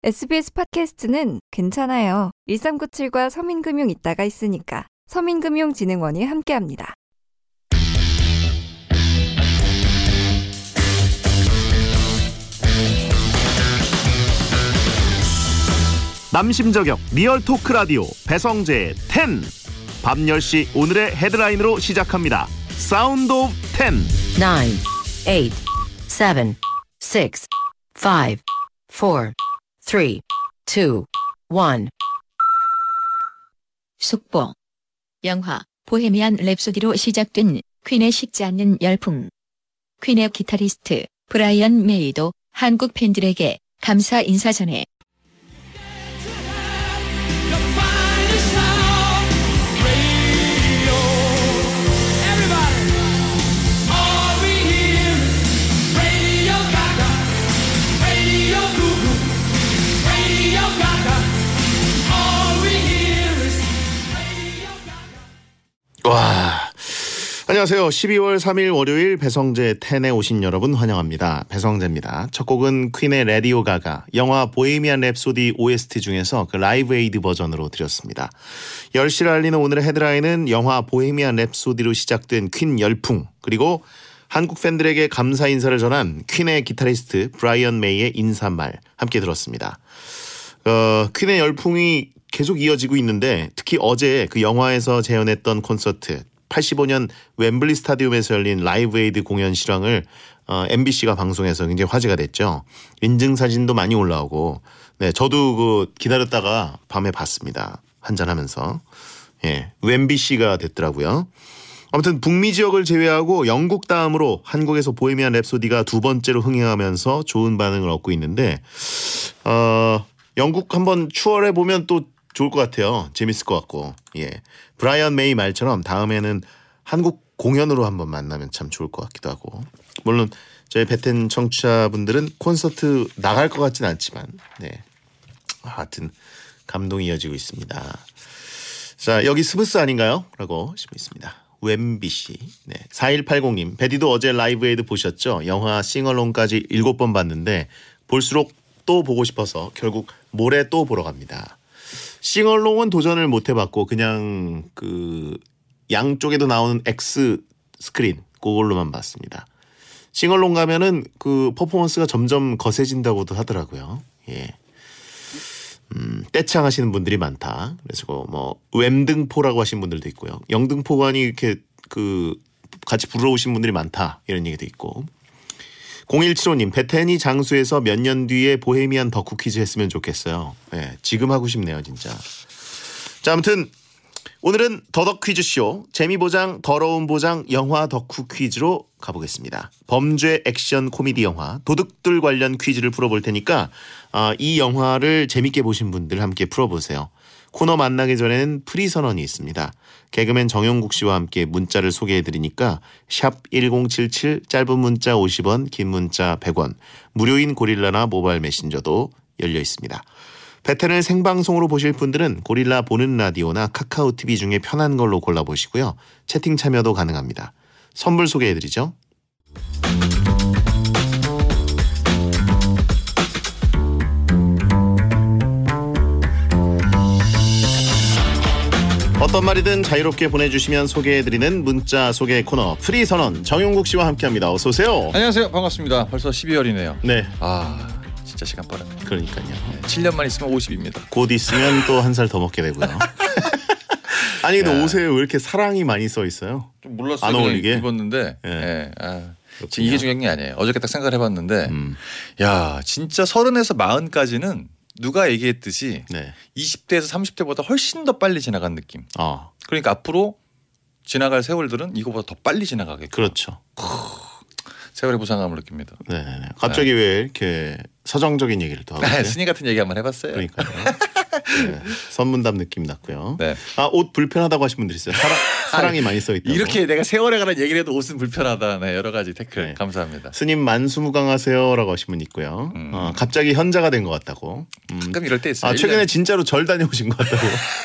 SBS 팟캐스트는 괜찮아요. 1397과 서민금융 있다가 있으니까. 서민금융진흥원이 함께합니다. 남심저격 리얼 토크 라디오 배성재의 10. 밤 10시 오늘의 헤드라인으로 시작합니다. 사운드 오브 10. 9, 8, 7, 6, 5, 4, 3, 2, 1. 속보. 영화 보헤미안 랩소디로 시작된 퀸의 식지 않는 열풍. 퀸의 기타리스트 브라이언 메이도 한국 팬들에게 감사 인사 전해 와, 안녕하세요. 12월 3일 월요일 배성재 10에 오신 여러분 환영합니다. 배성재입니다. 첫 곡은 퀸의 레디오 가가 영화 보헤미안 랩소디 OST 중에서 그 라이브 에이드 버전으로 드렸습니다. 10시를 알리는 오늘의 헤드라인은 영화 보헤미안 랩소디로 시작된 퀸 열풍, 그리고 한국 팬들에게 감사 인사를 전한 퀸의 기타리스트 브라이언 메이의 인사말 함께 들었습니다. 퀸의 열풍이 계속 이어지고 있는데, 특히 어제 그 영화에서 재현했던 콘서트 85년 웸블리 스타디움에서 열린 라이브 에이드 공연 실황을 MBC가 방송해서 굉장히 화제가 됐죠. 인증사진도 많이 올라오고, 네, 저도 그 기다렸다가 밤에 봤습니다. 한잔하면서. 예, 웸비씨가 됐더라고요. 아무튼 북미 지역을 제외하고 영국 다음으로 한국에서 보헤미안 랩소디가 두 번째로 흥행하면서 좋은 반응을 얻고 있는데, 영국 한번 추월해 보면 또 좋을 것 같아요. 재밌을 것 같고. 예, 브라이언 메이 말처럼 다음에는 한국 공연으로 한번 만나면 참 좋을 것 같기도 하고. 물론 저희 베텐 청취자분들은 콘서트 나갈 것 같진 않지만, 네, 하여튼 감동이 이어지고 있습니다. 자, 여기 스브스 아닌가요? 라고 싶어 있습니다. 웸비씨. 네, 4180님. 베디도 어제 라이브 에이드 보셨죠? 영화 싱얼롱까지 7번 봤는데 볼수록 또 보고 싶어서 결국 모레 또 보러 갑니다. 싱얼롱은 도전을 못 해봤고 그냥 그 양쪽에도 나오는 X 스크린 그걸로만 봤습니다. 싱얼롱 가면은 그 퍼포먼스가 점점 거세진다고도 하더라고요. 예. 떼창하시는 분들이 많다. 그래서 뭐 웸등포라고 하신 분들도 있고요. 영등포관이 이렇게 그 같이 불러오신 분들이 많다 이런 얘기도 있고. 0175님, 베텐이 장수해서 몇 년 뒤에 보헤미안 덕후 퀴즈 했으면 좋겠어요. 네, 지금 하고 싶네요, 진짜. 자, 아무튼 오늘은 더덕 퀴즈쇼, 재미보장, 더러운 보장, 영화 덕후 퀴즈로 가보겠습니다. 범죄 액션 코미디 영화 도둑들 관련 퀴즈를 풀어볼 테니까 이 영화를 재밌게 보신 분들 함께 풀어보세요. 코너 만나기 전에는 프리선언이 있습니다. 개그맨 정용국 씨와 함께 문자를 소개해드리니까 샵 1077 짧은 문자 50원 긴 문자 100원 무료인 고릴라나 모바일 메신저도 열려 있습니다. 베텐을 생방송으로 보실 분들은 고릴라 보는 라디오나 카카오 TV 중에 편한 걸로 골라보시고요. 채팅 참여도 가능합니다. 선물 소개해드리죠. 어떤 말이든 자유롭게 보내주시면 소개해드리는 문자 소개 코너 프리선언 정용국 씨와 함께합니다. 어서 오세요. 안녕하세요. 반갑습니다. 벌써 12월이네요. 네. 진짜 시간 빠르네. 그러니까요. 네, 7년만 있으면 50입니다. 곧 있으면 또 한 살 더 먹게 되고요. 아니 근데 옷에 왜 이렇게 사랑이 많이 써 있어요? 좀 몰랐어요. 안 어울리게 입었는데. 예. 네. 지금 이게 중요한 게 아니에요. 어저께 딱 생각을 해봤는데 야 진짜 30에서 40까지는 누가 얘기했듯이 네. 20대에서 30대보다 훨씬 더 빨리 지나간 느낌. 그러니까 앞으로 지나갈 세월들은 이거보다 더 빨리 지나가겠고. 그렇죠. 세월의 부상감을 느낍니다. 네. 갑자기 왜 이렇게 서정적인 얘기를 또 하고 있어요? 스님 같은 얘기 한번 해봤어요. 그러니까요. 네. 선문답 느낌 났고요. 네. 옷 불편하다고 하신 분들 있어요. 사랑이 많이 써 있다고. 이렇게 내가 세월에 관한 얘기를 해도 옷은 불편하다. 네, 여러 가지 태클. 네. 감사합니다. 스님 만수무강하세요라고 하신 분 있고요. 갑자기 현자가 된 것 같다고. 가끔 이럴 때 있어요. 최근에 진짜로 절 다녀오신 것 같다고.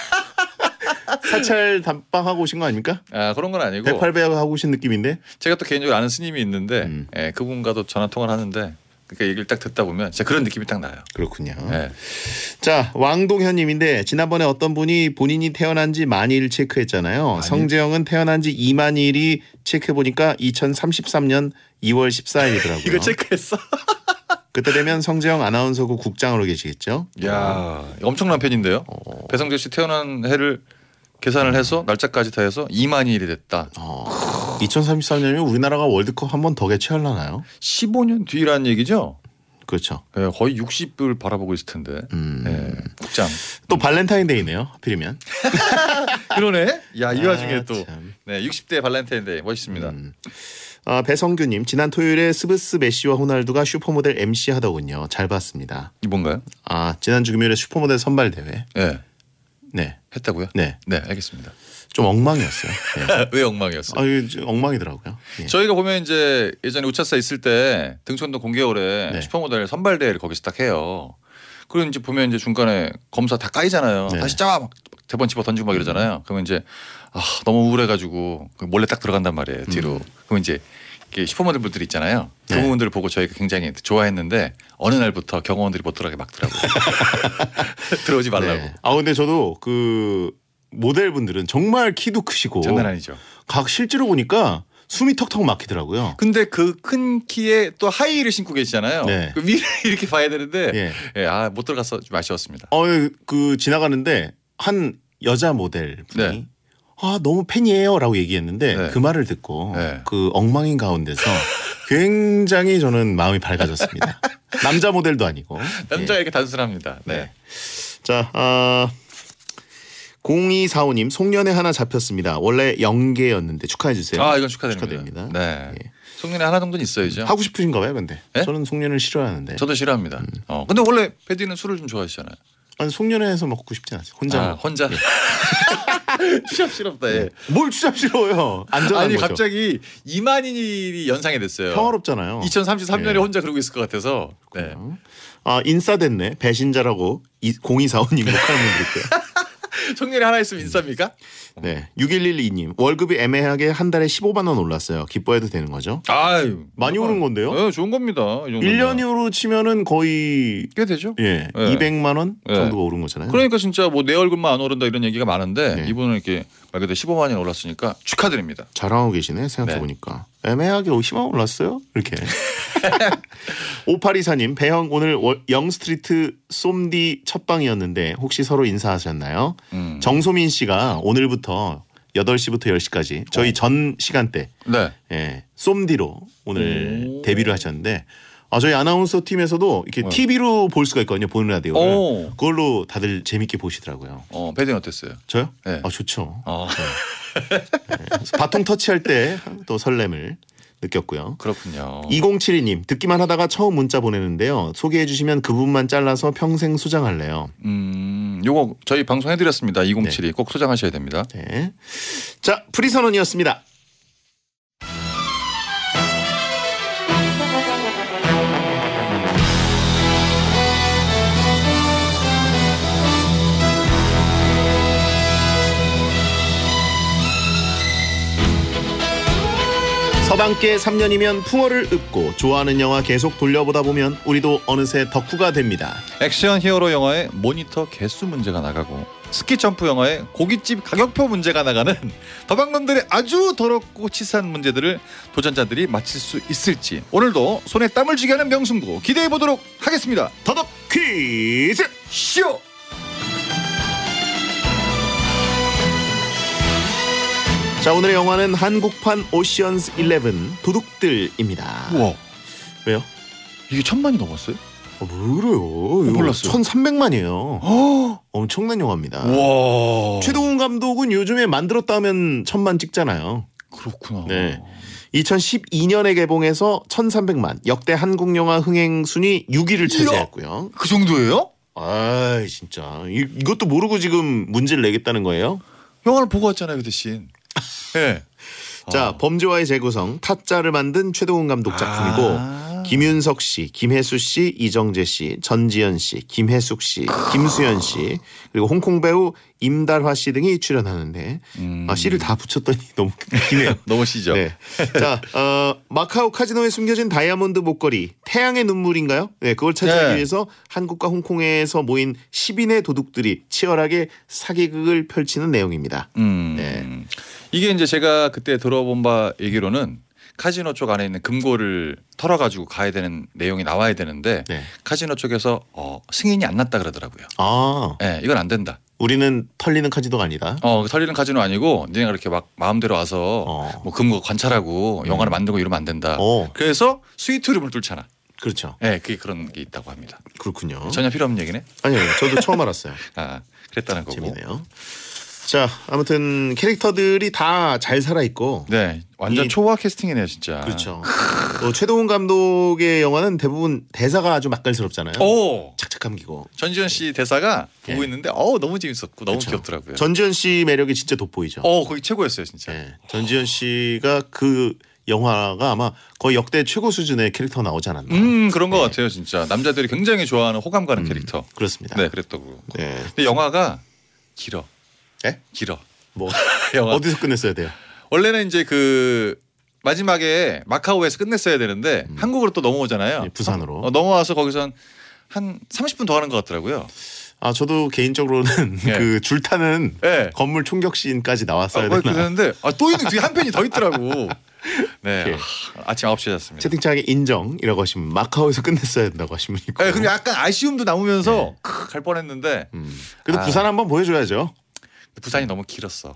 사찰 단방하고 오신 거 아닙니까? 그런 건 아니고 108배 하고 오신 느낌인데. 제가 또 개인적으로 아는 스님이 있는데 그분과도 전화 통화를 하는데 그러니까 얘기를 딱 듣다 보면 진짜 그런 느낌이 딱 나요. 그렇군요. 네. 자, 왕동현님인데 지난번에 어떤 분이 본인이 태어난 지 만일 체크했잖아요. 성재형은 태어난 지 2만일이 체크해보니까 2033년 2월 14일이더라고요. 이거 체크했어? 그때 되면 성재형 아나운서국 국장으로 계시겠죠? 야, 엄청난 편인데요. 배성재 씨 태어난 해를 계산을 해서 날짜까지 다 해서 2만일이 됐다. 2033년이면 우리나라가 월드컵 한 번 더 개최하려나요? 15년 뒤라는 얘기죠? 그렇죠. 네, 거의 60을 바라보고 있을 텐데. 네, 국장. 또 발렌타인데이네요. 하필이면. 그러네. 야, 이 와중에 또 참. 네, 60대 발렌타인데이 멋있습니다. 배성규님 지난 토요일에 스브스 메시와 호날두가 슈퍼모델 MC 하더군요. 잘 봤습니다. 이 뭔가요? 지난주 금요일에 슈퍼모델 선발 대회. 네. 네. 했다고요? 네. 네, 알겠습니다. 좀 엉망이었어요. 네. 왜 엉망이었어요? 이게 엉망이더라고요. 예. 저희가 보면 이제 예전에 우차사 있을 때 등촌동 공개홀에 네. 슈퍼모델 선발 대회를 거기서 딱 해요. 그리고 이제 보면 이제 중간에 검사 다 까이잖아요. 네. 다시 막 대본 집어 던지고 막 이러잖아요. 그러면 이제 너무 우울해가지고 몰래 딱 들어간단 말이에요. 뒤로. 그러면 이제 슈퍼모델 분들 있잖아요. 그 네. 부분들을 보고 저희가 굉장히 좋아했는데 어느 날부터 경호원들이 못 들어가게 막더라고요. 들어오지 말라고. 네. 근데 저도 그 모델분들은 정말 키도 크시고 장난 아니죠. 각 실제로 보니까 숨이 턱턱 막히더라고요. 근데 그 큰 키에 또 하이힐을 신고 계시잖아요. 네. 그 위를 이렇게 봐야 되는데 예. 못 들어가서 좀 아쉬웠습니다. 그 지나가는데 한 여자 모델 분이 네. 너무 팬이에요라고 얘기했는데 네. 그 말을 듣고 네. 그 엉망인 가운데서 굉장히 저는 마음이 밝아졌습니다. 남자 모델도 아니고. 남자가 예. 이렇게 단순합니다. 네. 자, 0245님 송년회 하나 잡혔습니다. 원래 0개였는데 축하해 주세요. 이건 축하드립니다. 축하드립니다. 네. 예. 송년회 하나 정도는 있어야죠. 하고 싶으신가 봐요, 근데. 네? 저는 송년을 싫어하는데. 저도 싫어합니다. 근데 원래 패디는 술을 좀 좋아하시잖아요. 아니, 송년회에서 먹고 싶지 않아요. 혼자. 혼자. 추잡스럽다. 예. 뭘 추잡스러워요. 안전한 아니 거죠. 갑자기 이만인이 연상이 됐어요. 평화롭잖아요. 2033년에 예. 혼자 그러고 있을 것 같아서. 네. 인싸됐네. 배신자라고 0245님 녹화를 드릴게요. 송년회 하나 있으면 인싸입니까? 네. 6112님. 월급이 애매하게 한 달에 15만 원 올랐어요. 기뻐해도 되는 거죠? 아유, 많이 오른 건데요? 네, 좋은 겁니다. 이 정도면. 1년으로 치면은 거의 꽤 되죠? 예, 네. 200만 원 네. 정도가 오른 거잖아요. 그러니까 진짜 뭐 내 얼굴만 안 오른다 이런 얘기가 많은데 네. 이분은 이렇게 말 그대로 15만이 올랐으니까 축하드립니다. 자랑하고 계시네 생각해 보니까. 애매하게 50만 원 올랐어요? 이렇게. 5824님 배형 오늘 영스트리트 쏨디 첫방이었는데 혹시 서로 인사하셨나요? 정소민 씨가 오늘부터 8시부터 10시까지 저희 전 시간대 네. 예, 쏨디로 오늘 데뷔를 하셨는데 저희 아나운서 팀에서도 이렇게 TV로 볼 수가 있거든요. 보는 라디오를. 오. 그걸로 다들 재밌게 보시더라고요. 패디는 어땠어요? 저요? 네. 좋죠. 네. 네. 바통 터치할 때 또 설렘을 느꼈고요. 그렇군요. 2072님 듣기만 하다가 처음 문자 보내는데요. 소개해 주시면 그 부분만 잘라서 평생 소장할래요. 요거 저희 방송해드렸습니다. 2072 꼭 소장하셔야 됩니다. 네. 자, 프리선언이었습니다. 서당계 3년이면 풍어를 읊고 좋아하는 영화 계속 돌려보다 보면 우리도 어느새 덕후가 됩니다. 액션 히어로 영화의 모니터 개수 문제가 나가고 스키 점프 영화의 고깃집 가격표 문제가 나가는 더방놈들의 아주 더럽고 치사한 문제들을 도전자들이 맞힐 수 있을지 오늘도 손에 땀을 쥐게 하는 명승부 기대해 보도록 하겠습니다. 더덕 퀴즈 쇼! 자, 오늘의 영화는 한국판 오션스 11 도둑들입니다. 우와, 왜요? 이게 1000만이 넘었어요? 뭐 그래요? 몰랐어요. 1300만이에요. 엄청난 영화입니다. 와, 최동훈 감독은 요즘에 만들었다 하면 1000만 찍잖아요. 그렇구나. 네. 2012년에 개봉해서 1300만 역대 한국 영화 흥행 순위 6위를 차지했고요. 그 정도예요? 진짜 이것도 모르고 지금 문제를 내겠다는 거예요? 영화를 보고 왔잖아요, 그 대신. 네. 자, 범죄와의 재구성 타짜를 만든 최동훈 감독 작품이고 김윤석 씨, 김혜수 씨, 이정재 씨, 전지현 씨, 김혜숙 씨, 김수현 씨 그리고 홍콩 배우 임달화 씨 등이 출연하는데 씨를 다 붙였더니 너무 기네요. 너무 시죠. 네. 자, 마카오 카지노에 숨겨진 다이아몬드 목걸이 태양의 눈물인가요? 네, 그걸 찾아내기 네. 위해서 한국과 홍콩에서 모인 10인의 도둑들이 치열하게 사기극을 펼치는 내용입니다. 네. 이게 이제 제가 그때 들어본 바 얘기로는 카지노 쪽 안에 있는 금고를 털어가지고 가야 되는 내용이 나와야 되는데 네. 카지노 쪽에서 승인이 안 났다 그러더라고요. 아, 네, 이건 안 된다. 우리는 털리는 카지노가 아니다. 털리는 카지노 아니고 니네가 이렇게 막 마음대로 와서 뭐 금고 관찰하고 영화를 만들고 이러면 안 된다. 그래서 스위트룸을 뚫잖아. 그렇죠. 네, 그게 그런 게 있다고 합니다. 그렇군요. 전혀 필요 없는 얘기네. 아니요, 저도 처음 알았어요. 아, 그랬다는 거고. 재미네요. 자, 아무튼 캐릭터들이 다 잘 살아 있고. 네, 완전 초화 캐스팅이네요, 진짜. 그렇죠. 최동훈 감독의 영화는 대부분 대사가 아주 맛깔스럽잖아요. 오, 착착 감기고. 전지현 씨 대사가 보고 예. 있는데 너무 재밌었고 너무 그렇죠. 귀엽더라고요. 전지현 씨 매력이 진짜 돋보이죠. 거기 최고였어요, 진짜. 네. 전지현 씨가 그 영화가 아마 거의 역대 최고 수준의 캐릭터 나오지 않았나. 그런 것 같아요, 진짜. 남자들이 굉장히 좋아하는 호감 가는 캐릭터. 그렇습니다. 네, 그랬다고. 네. 근데 영화가 길어. 네? 길어. 뭐 영화. 어디서 끝냈어야 돼요? 원래는 이제 그 마지막에 마카오에서 끝냈어야 되는데 한국으로 또 넘어오잖아요. 네, 부산으로. 넘어와서 거기서 한 30분 더 하는 것 같더라고요. 아, 저도 개인적으로는 예. 그 줄타는 네. 건물 총격씬까지 나왔어야 그렇게 되나. 되는데 또 있는 뒤에 한 편이 더 있더라고. 네, 예. 아침 9시에 잤습니다. 채팅창에 인정이라고 하시면 마카오에서 끝냈어야 된다고 하시면 있고. 네, 그리고 약간 아쉬움도 남으면서 갈 뻔했는데 그래도 부산 한번 보여줘야죠. 부산이 너무 길었어.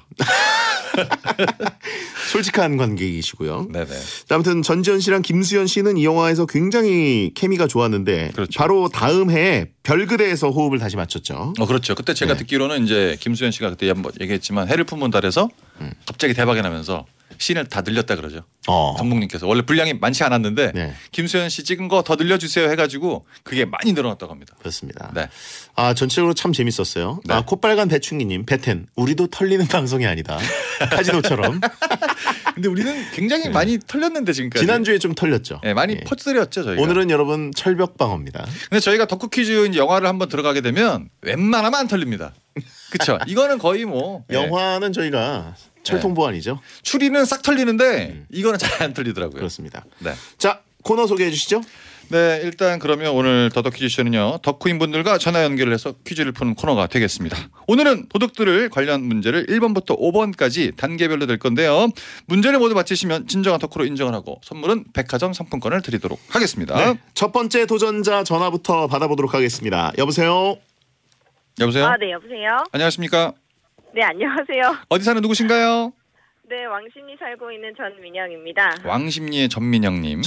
솔직한 관객이시고요. 네네. 자, 아무튼 전지현 씨랑 김수현 씨는 이 영화에서 굉장히 케미가 좋았는데 그렇죠. 바로 다음 해에 별그대에서 호흡을 다시 맞췄죠. 그렇죠. 그때 제가 네. 듣기로는 듣기로는 이제 김수현 씨가 그때 한번 얘기했지만 해를 품은 달에서 갑자기 대박이 나면서 씬을 다 늘렸다 그러죠. 감독님께서 원래 분량이 많지 않았는데 네. 김수현 씨 찍은 거 더 늘려주세요 해가지고 그게 많이 늘어났다고 합니다. 그렇습니다. 네. 아, 전체적으로 참 재밌었어요. 네. 콧빨간 배충기님, 베텐, 우리도 털리는 방송이 아니다. 카지노처럼. 근데 우리는 굉장히 많이 털렸는데 지금까지. 지난주에 좀 털렸죠. 네, 많이 예. 퍼뜨렸죠 저희가. 오늘은 여러분 철벽방어입니다. 근데 저희가 덕후 퀴즈 이제 영화를 한번 들어가게 되면 웬만하면 안 털립니다. 그렇죠. 이거는 거의 뭐 영화는 저희가 철통보안이죠. 추리는 싹 털리는데 이거는 잘 안 털리더라고요. 그렇습니다. 네. 자, 코너 소개해 주시죠. 네, 일단 그러면 오늘 더덕 퀴즈쇼는요. 덕후인 분들과 전화 연결을 해서 퀴즈를 푸는 코너가 되겠습니다. 오늘은 도둑들을 관련 문제를 1번부터 5번까지 단계별로 될 건데요. 문제를 모두 맞히시면 진정한 덕후로 인정을 하고 선물은 백화점 상품권을 드리도록 하겠습니다. 네. 첫 번째 도전자 전화부터 받아보도록 하겠습니다. 여보세요. 여보세요? 아, 네, 여보세요? 안녕하십니까? 네, 안녕하세요. 어디 사는 누구신가요? 네, 왕십리 살고 있는 전민영입니다. 왕십리의 전민영님.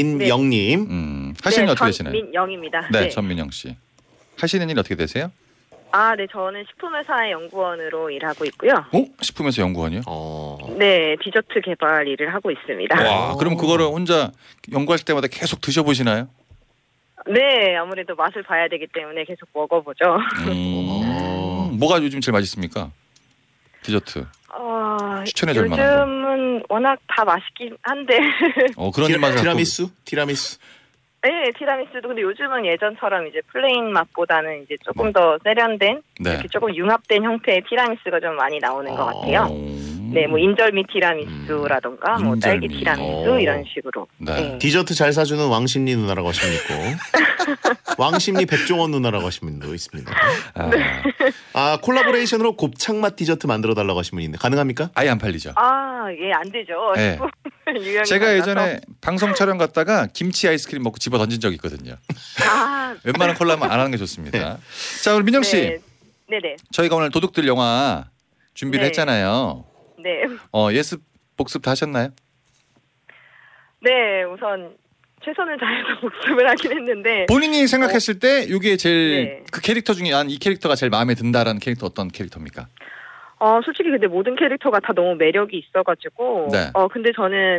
전민영님. 하시는 네, 어떻게 되시나요? 전민영입니다. 네, 전민영 씨. 하시는 일 어떻게 되세요? 아, 네, 저는 식품회사의 연구원으로 일하고 있고요. 식품회사 연구원이요? 네, 디저트 개발 일을 하고 있습니다. 와, 그럼 그거를 혼자 연구하실 때마다 계속 드셔보시나요? 네, 아무래도 맛을 봐야 되기 때문에 계속 먹어보죠. 뭐가 요즘 제일 맛있습니까? 디저트. 추천해줄 만한 거. 요즘은 워낙 다 맛있긴 한데. 그런 맛을 티라미수? 티라미수. 네, 티라미수도 근데 요즘은 예전처럼 이제 플레인 맛보다는 이제 조금 더 세련된 네. 이렇게 조금 융합된 형태의 티라미수가 좀 많이 나오는 것 같아요. 네, 뭐 인절미 티라미수라던가 뭐 딸기 인절미. 티라미수 이런 식으로. 네. 디저트 잘 사주는 왕심리 누나라고 하시면 있고 왕심리 백종원 누나라고 하시는 분도 있습니다. 아, 콜라보레이션으로 곱창맛 디저트 만들어 달라고 하시는 분이 있는데 가능합니까? 아예 안 팔리죠. 아, 예, 안 되죠. 네. 유형이 제가 달라서. 예전에 방송 촬영 갔다가 김치 아이스크림 먹고 집어 던진 적이 있거든요. 아, 웬만한 콜라면 안 하는 게 좋습니다. 자, 오늘 민영 씨. 네. 네네. 저희가 오늘 도둑들 영화 준비를 네. 했잖아요. 네. 예습 복습 다 하셨나요? 네, 우선 최선을 다해서 복습을 하긴 했는데. 본인이 생각했을 때 이게 제일 네. 그 캐릭터 중에 이 캐릭터가 제일 마음에 든다라는 캐릭터 어떤 캐릭터입니까? 솔직히 근데 모든 캐릭터가 다 너무 매력이 있어가지고. 네. 근데 저는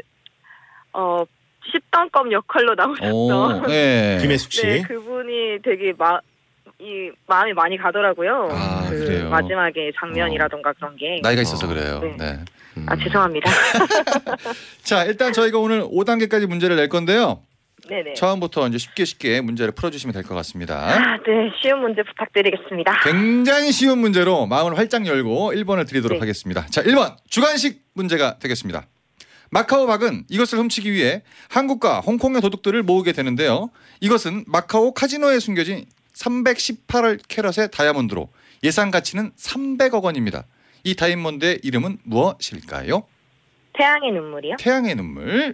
십당검 역할로 나오셨던. 네. 김혜숙 씨. 네, 그분이 되게 마음이 많이 가더라고요. 아, 그 그래요? 마지막에 장면이라던가 그런 게. 나이가 있어서 그래요. 네. 네. 아, 죄송합니다. 자, 일단 저희가 오늘 5단계까지 문제를 낼 건데요. 네네. 처음부터 이제 쉽게 문제를 풀어주시면 될 것 같습니다. 네. 쉬운 문제 부탁드리겠습니다. 굉장히 쉬운 문제로 마음을 활짝 열고 1번을 드리도록 네. 하겠습니다. 자, 1번 주관식 문제가 되겠습니다. 마카오 박은 이것을 훔치기 위해 한국과 홍콩의 도둑들을 모으게 되는데요. 이것은 마카오 카지노에 숨겨진 318캐럿의 다이아몬드로 예상 가치는 300억 원입니다. 이 다이아몬드의 이름은 무엇일까요? 태양의 눈물이요? 태양의 눈물.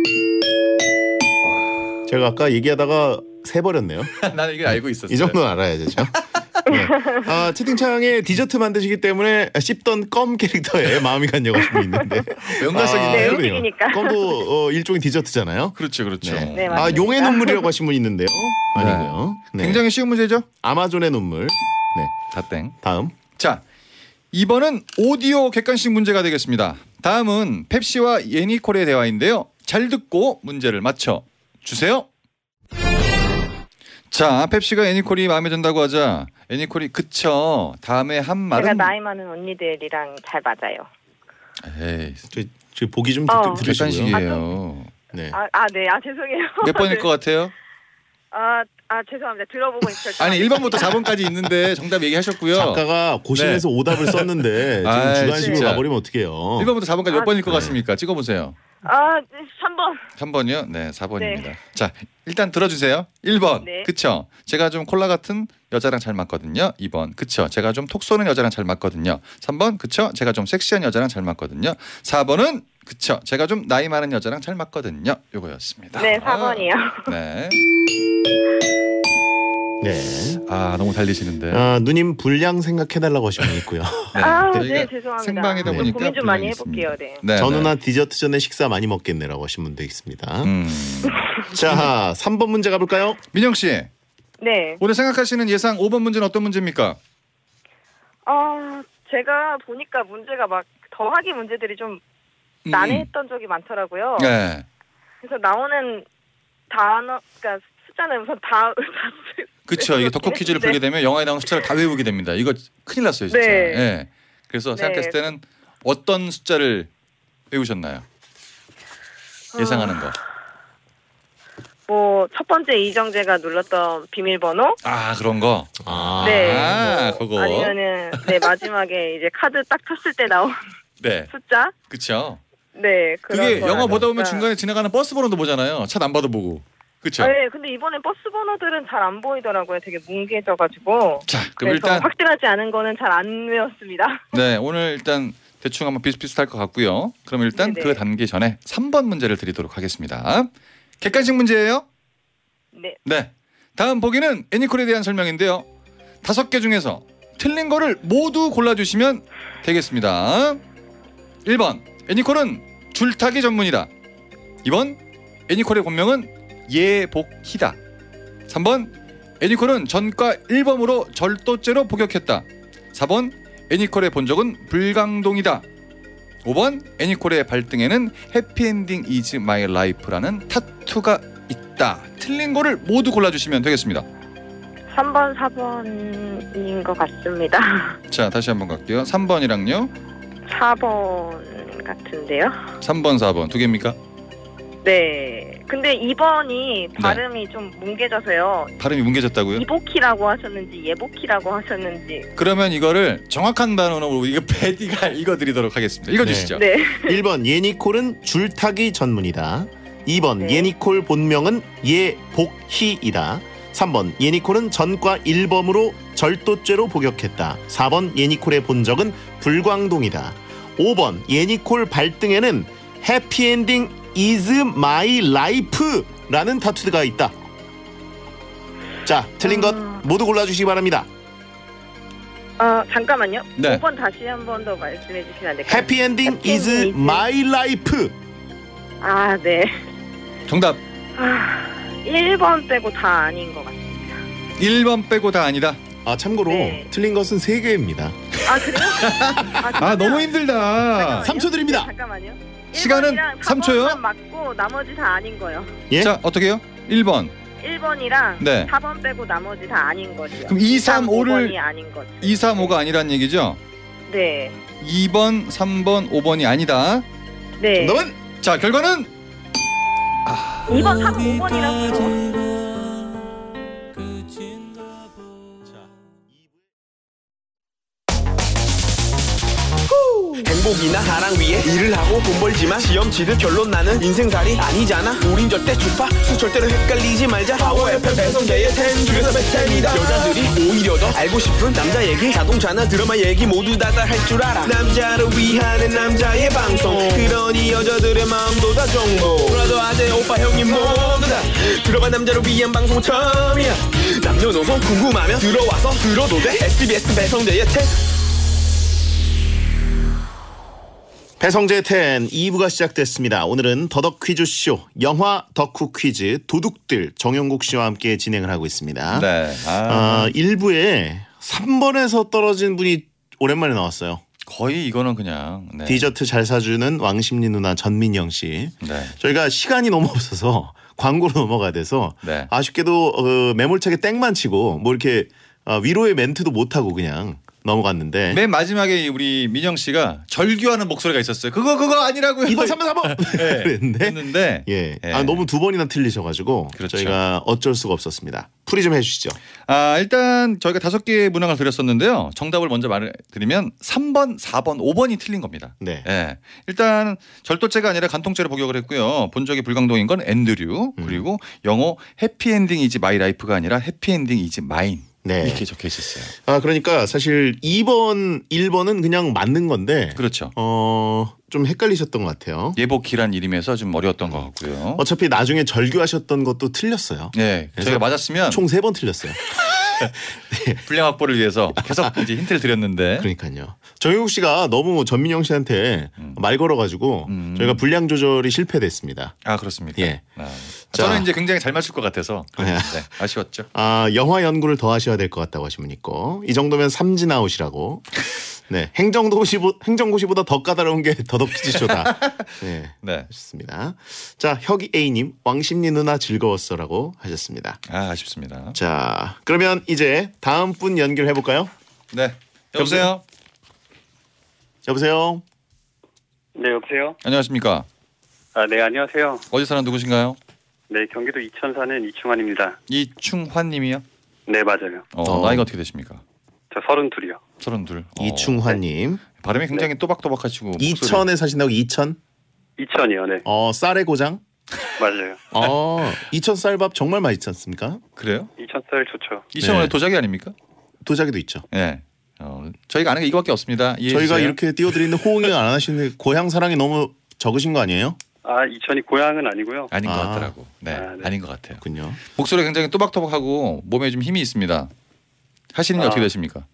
제가 아까 얘기하다가 새버렸네요. 나는 이걸 알고 있었어요. 이 정도는 알아야 되죠. 네. 채팅창에 디저트 만드시기 때문에 씹던 껌 캐릭터에 마음이 간 여가분이 있는데 연관성이네요. 네, 음식이니까. 껌도 일종의 디저트잖아요. 그렇죠. 네. 네, 맞습니다. 용의 눈물이라고 하신 분이 있는데요. 아니고요. 네. 굉장히 쉬운 문제죠? 아마존의 눈물. 네. 다 땡. 다음. 자, 이번은 오디오 객관식 문제가 되겠습니다. 다음은 펩시와 애니콜의 대화인데요. 잘 듣고 문제를 맞춰 주세요. 자, 펩시가 애니콜이 마음에 든다고 하자 애니콜이 그쵸. 다음에 한 말은 제가 나이 많은 언니들이랑 잘 맞아요. 에이, 저 보기 좀 들으시고요. 객관식이에요. 네. 네. 죄송해요. 몇 번일 네. 것 같아요? 죄송합니다. 들어보고 있어요. 아니 1번부터 4번까지 있는데 정답 얘기하셨고요. 작가가 고심해서 오답을 썼는데 지금 아이, 주관식으로 진짜. 가버리면 어떡해요. 1번부터 4번까지 몇 번일 것 네. 같습니까? 찍어보세요. 3번. 3번이요? 네, 4번입니다. 네. 자, 일단 들어주세요. 1번. 네. 그쵸. 제가 좀 콜라 같은 여자랑 잘 맞거든요. 2번. 그쵸. 제가 좀 톡 쏘는 여자랑 잘 맞거든요. 3번. 그쵸. 제가 좀 섹시한 여자랑 잘 맞거든요. 4번은 그쵸. 제가 좀 나이 많은 여자랑 잘 맞거든요. 요거였습니다. 네, 4번이요. 네. 네. 아, 너무 달리시는데. 누님 분량 생각해달라고 하신 분 있고요. 저희가 죄송합니다. 생방이다 네. 보니까 고민 좀 많이 분량이 해볼게요. 네. 있습니다. 네, 저 네. 누나 디저트 전에 식사 많이 먹겠네라고 하신 분도 있습니다. 음. 자, 3번 문제 가볼까요? 민영 씨, 네. 오늘 생각하시는 예상 5번 문제는 어떤 문제입니까? 제가 보니까 문제가 막 더하기 문제들이 좀 난해했던 적이 많더라고요. 네. 그래서 나오는 단어, 그러니까 숫자는 우선 다 그렇죠. 이게 덕후 퀴즈를 네. 풀게 되면 영화에 나오는 숫자를 다 외우게 됩니다. 이거 큰일 났어요, 진짜. 네. 예. 그래서 네. 생각했을 때는 어떤 숫자를 외우셨나요? 예상하는 거. 첫 번째 이정재가 눌렀던 비밀번호? 그런 거. 네. 그거. 아니면은 마지막에 이제 카드 딱 쳤을 때 나온 네. 숫자? 그렇죠. 네. 그게 그런 영화 보다 보면 거라든가. 중간에 지나가는 버스 번호도 보잖아요. 차 남봐도 보고. 그렇죠. 네, 근데 이번에 버스 번호들은 잘 안 보이더라고요. 되게 뭉개져가지고. 자, 그럼 그래서 일단 확실하지 않은 거는 잘 안 외웠습니다. 네, 오늘 일단 대충 한번 비슷비슷할 것 같고요. 그럼 일단 네네. 그 단계 전에 3번 문제를 드리도록 하겠습니다. 객관식 문제예요. 네. 네. 다음 보기는 애니콜에 대한 설명인데요. 5개 중에서 틀린 거를 모두 골라주시면 되겠습니다. 1번 애니콜은 줄타기 전문이다. 2번 애니콜의 본명은 예복희다. 3번 애니콜은 전과 1범으로 절도죄로 복역했다. 4번 애니콜의 본적은 불광동이다. 5번 애니콜의 발등에는 해피엔딩 이즈 마이 라이프라는 타투가 있다. 틀린 거를 모두 골라주시면 되겠습니다. 3번, 4번인 것 같습니다. 자, 다시 한번 갈게요. 3번이랑요. 4번 같은데요? 3번, 4번 두 개입니까? 네. 근데 2번이 발음이 좀 뭉개져서요. 발음이 뭉개졌다고요? 이복희라고 하셨는지 예복희라고 하셨는지. 그러면 이거를 정확한 단어로 이거 베디가 읽어드리도록 하겠습니다. 읽어주시죠. 네. 1번 예니콜은 줄타기 전문이다. 2번 네. 예니콜 본명은 예복희이다. 3번 예니콜은 전과 1범으로 절도죄로 복역했다. 4번 예니콜의 본적은 불광동이다. 5번 예니콜 발등에는 해피엔딩 is my life라는 타투가 있다. 자, 틀린 것 모두 골라주시기 바랍니다. 잠깐만요. 네. 5번 다시 한 번 더 말씀해 주시면 안 될까요? 해피엔딩 is my life. 네. 정답 1번 빼고 다 아닌 것 같습니다. 1번 빼고 다 아니다. 참고로 네. 틀린 것은 3개입니다. 그래요? 너무 힘들다. 3초 드립니다. 잠깐만요. 시간은 3초요? 4번만 맞고 나머지 다 아닌 거요. 예? 자, 어떻게 해요? 1번 1번이랑 네. 4번 빼고 나머지 다 아닌 거죠. 그럼 2, 3, 5를 5번이 아닌 거죠. 2, 3, 5가 아니란 얘기죠? 네. 2번, 3번, 5번이 아니다. 네. 정답은 자, 결과는 2번, 3, 5번이라고. 행복이나 사랑 위해 일을 하고 돈 벌지만 시험 치듯 결론 나는 인생살이 아니잖아. 우린 절대 주파수 절대로 헷갈리지 말자. 파워 FM 배성재의 10 중에서 베스트 10이다. 여자들이 오히려 더 알고 싶은 남자 얘기, 자동차나 드라마 얘기 모두 다 할 줄 알아. 남자를 위하는 남자의 방송, 그러니 여자들의 마음도 다 정보. 브라더 아재 오빠 형님 모두 다 들어봐. 남자를 위한 방송 처음이야. 남녀노소 궁금하면 들어와서 들어도 돼. SBS 배성재의 10. 배성재 10 2부가 시작됐습니다. 오늘은 더덕 퀴즈쇼 영화 덕후 퀴즈 도둑들 정용국 씨와 함께 진행을 하고 있습니다. 네. 1부에 3번에서 떨어진 분이 오랜만에 나왔어요. 거의 이거는 그냥 네. 디저트 잘 사주는 왕심리 누나 전민영 씨. 네. 저희가 시간이 너무 없어서 광고로 넘어가야 돼서 네. 아쉽게도 매몰차게 땡만 치고 뭐 이렇게 위로의 멘트도 못하고 그냥 넘어갔는데 맨 마지막에 우리 민영 씨가 절규하는 목소리가 있었어요. 그거 아니라고요. 2번 3번 4번 네. 그랬는데 했는데 예. 예. 너무 두 번이나 틀리셔가지고 그렇죠. 저희가 어쩔 수가 없었습니다. 풀이 좀 해주시죠. 일단 저희가 5개의 문항을 드렸었는데요. 정답을 먼저 말해드리면 3번, 4번, 5번이 틀린 겁니다. 네. 예. 일단 절도죄가 아니라 간통죄로 복역을 했고요. 본적이 불광동인 건 앤드류, 그리고 영어 해피엔딩 이즈 마이 라이프가 아니라 해피엔딩 이즈 마인. 네. 이렇게 적혀 있었어요. 그러니까 사실 2번, 1번은 그냥 맞는 건데 그렇죠. 좀 헷갈리셨던 것 같아요. 예복기란 이름에서 좀 어려웠던 것 같고요. 어차피 나중에 절규하셨던 것도 틀렸어요. 네, 저희가 맞았으면 총 3번 틀렸어요. 분량 확보를 위해서 계속 이제 힌트를 드렸는데. 그러니까요. 정용국 씨가 너무 전민영 씨한테 말 걸어가지고 저희가 분량 조절이 실패됐습니다. 아 그렇습니까? 예. 저는 자. 이제 굉장히 잘 맞출 것 같아서 네, 아쉬웠죠. 영화 연구를 더 하셔야 될 것 같다고 하신 분 있고 이 정도면 삼진 아웃이라고. 네, 행정고시보다 더 까다로운 게 더덕 퀴즈쇼다. 네, 네. 좋습니다. 자, 혁이 A님 왕심리 누나 즐거웠어라고 하셨습니다. 아쉽습니다. 자, 그러면 이제 다음 분 연결해 볼까요? 네, 여보세요. 여보세요. 네, 여보세요. 안녕하십니까? 네, 안녕하세요. 어디 사는 누구신가요? 네, 경기도 이천 사는 이충환입니다. 이충환님이요? 네, 맞아요. 나이가 어떻게 되십니까? 저 32이요. 32. 이충환님. 발음이 굉장히 또박또박하시고. 이천에 사신다고 이천? 이천이요, 네. 쌀의 고장? 맞아요. 이천 쌀밥 정말 맛있지 않습니까? 그래요? 이천 쌀 좋죠. 이천원의 네. 도자기 아닙니까? 도자기도 있죠. 네. 저희가 아는 게 이거밖에 없습니다. 이해해 저희가 주세요. 이렇게 띄워드리는 호응을 안 하시는 고향 사랑이 너무 적으신 거 아니에요? 이천이 고향은 아니고요. 아닌 것 같더라고. 네, 네. 아닌 것 같아요. 그렇군요. 목소리가 굉장히 또박또박하고 몸에 좀 힘이 있습니다. 하시는 게 어떻게 되십니까?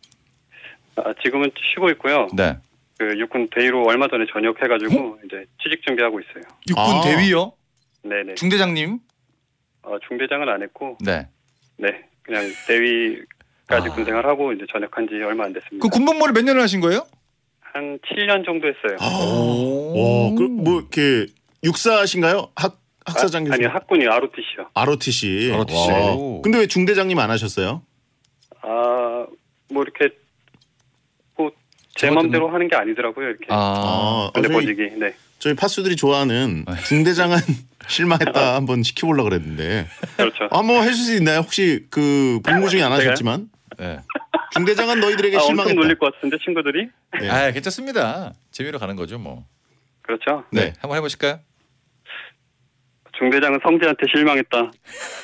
지금은 쉬고 있고요. 네. 그 육군 대위로 얼마 전에 전역해가지고 이제 취직 준비하고 있어요. 육군 대위요? 네네. 중대장님? 중대장은 안 했고, 네. 네, 그냥 대위까지 군생활 하고 이제 전역한 지 얼마 안 됐습니다. 그 군복무를 몇 년을 하신 거예요? 한 7년 정도 했어요. 와, 뭐 이렇게 육사신가요? 학사장 교수? 아니 학군이 ROTC요. ROTC. ROTC. 와. 오. 근데 왜 중대장님 안 하셨어요? 뭐 이렇게 제 맘대로 하는 게 아니더라고요. 이렇게. 근데 보직이. 네. 저희 파수들이 좋아하는 중대장은 실망했다 한번 시켜보려고 그랬는데. 그렇죠. 한번 해줄 수 있나요? 혹시 그 복무 중에 안 하셨지만. 네. 중대장은 너희들에게 실망했다. 엄청 놀릴 것 같은데 친구들이. 네. 괜찮습니다. 재미로 가는 거죠 뭐. 그렇죠. 네. 한번 해보실까요? 중대장은 성재한테 실망했다.